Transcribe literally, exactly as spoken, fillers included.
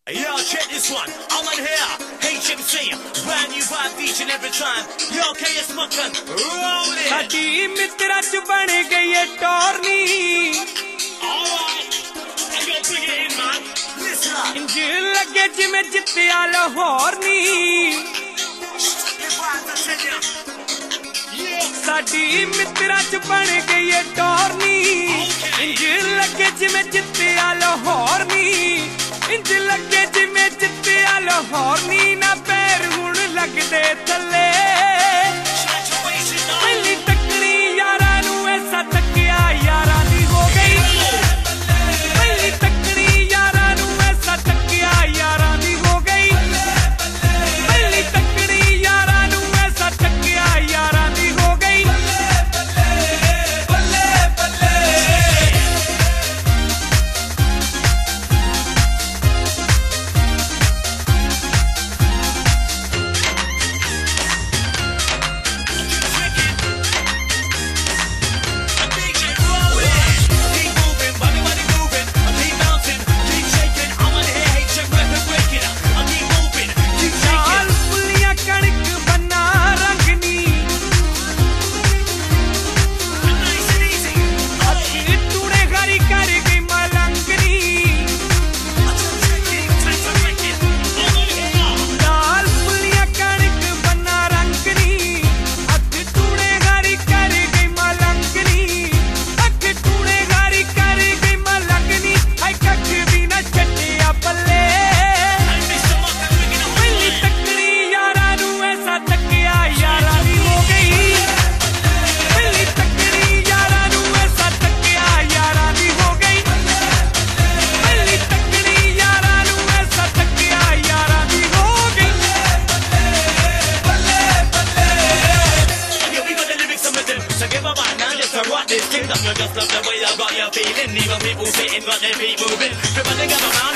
Yo, check this one. I'm on here. H M C. Brand new vibe each and every time. Yo, K S Mukkan. Roll it. साडी मित्रा च बन गई है टॉर्नी. Alright. And yo, bring it in, man. Listen up. इंज लगे जिमें जित्तिया लाहौर नी. साडी मित्रा च बन गई है टॉर्नी. इंज लगे जिमें जित्तिया लाहौर नी. इंज लगे जिमें जित्तिया लाहौर नी. ना पैर हुण लगदे थल्ले. पहली तकड़ी यारा नू ऐसा तकिया यारा दी हो गई. पहली तकड़ी यारा नू ऐसा तकिया यारा दी हो गई. पहली तकड़ी यारा नू ऐसा तकिया यारा दी हो गई. बल्ले बल्ले you just love the way I got you feeling. Even people sitting got their feet moving. Everybody got around.